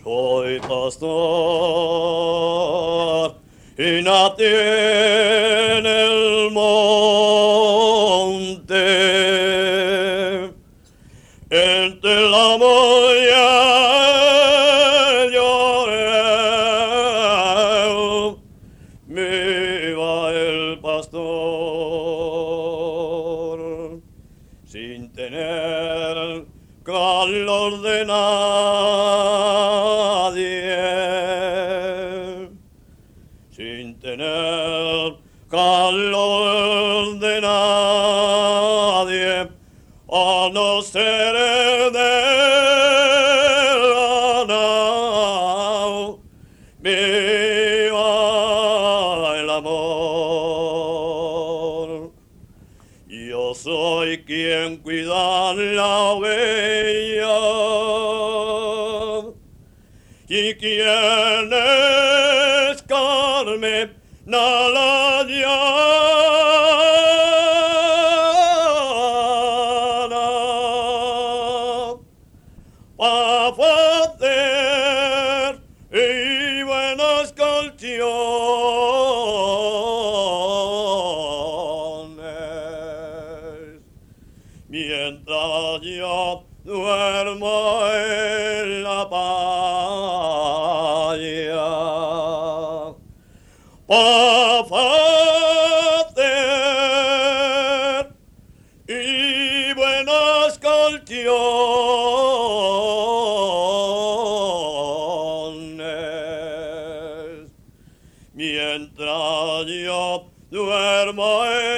Soy pastor y nací en el monte, entre la molla lloré, me va el pastor, sin tener calor de nadie, sin tener calor de nadie, a no ser de la nao, viva el amor. Yo soy quien cuida la oveja y quien es Carmen la llana, pa' hacer y buenas canciones, mientras yo duermo en la playa, pa' hacer y buenas canciones, mientras yo duermo en